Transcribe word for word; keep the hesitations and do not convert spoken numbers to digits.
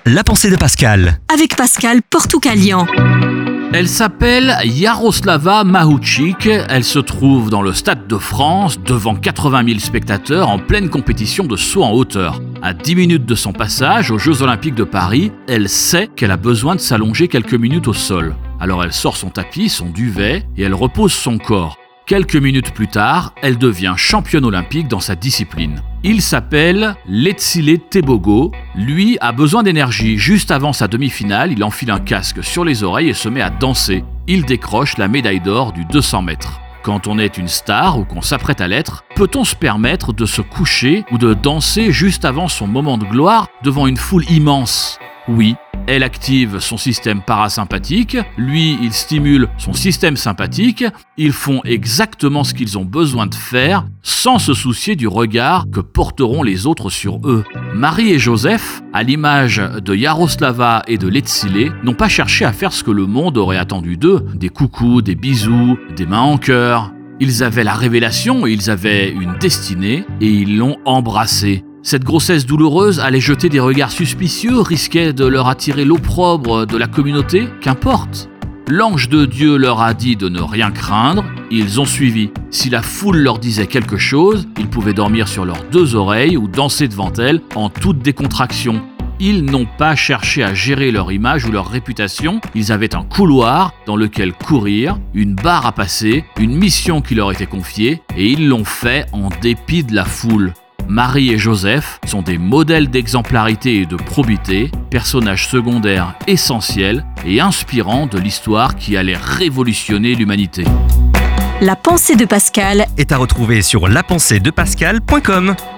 La pensée de Pascal. Avec Pascal Portoukalian. Elle s'appelle Jaroslava Mahoučík. Elle se trouve dans le Stade de France, devant quatre-vingt mille spectateurs en pleine compétition de saut en hauteur. À dix minutes de son passage aux Jeux Olympiques de Paris, elle sait qu'elle a besoin de s'allonger quelques minutes au sol. Alors elle sort son tapis, son duvet, et elle repose son corps. Quelques minutes plus tard, elle devient championne olympique dans sa discipline. Il s'appelle Letsile Tebogo. Lui a besoin d'énergie. Juste avant sa demi-finale, il enfile un casque sur les oreilles et se met à danser. Il décroche la médaille d'or du deux cents mètres. Quand on est une star ou qu'on s'apprête à l'être, peut-on se permettre de se coucher ou de danser juste avant son moment de gloire devant une foule immense ? Oui, elle active son système parasympathique, lui, il stimule son système sympathique, ils font exactement ce qu'ils ont besoin de faire sans se soucier du regard que porteront les autres sur eux. Marie et Joseph, à l'image de Jaroslava et de Letsile, n'ont pas cherché à faire ce que le monde aurait attendu d'eux, des coucous, des bisous, des mains en cœur. Ils avaient la révélation, ils avaient une destinée et ils l'ont embrassée. Cette grossesse douloureuse allait jeter des regards suspicieux, risquait de leur attirer l'opprobre de la communauté, qu'importe. L'ange de Dieu leur a dit de ne rien craindre, ils ont suivi. Si la foule leur disait quelque chose, ils pouvaient dormir sur leurs deux oreilles ou danser devant elle en toute décontraction. Ils n'ont pas cherché à gérer leur image ou leur réputation, ils avaient un couloir dans lequel courir, une barre à passer, une mission qui leur était confiée, et ils l'ont fait en dépit de la foule. Marie et Joseph sont des modèles d'exemplarité et de probité, personnages secondaires essentiels et inspirants de l'histoire qui allait révolutionner l'humanité. La pensée de Pascal Est à retrouver sur la pensée de pascal point com.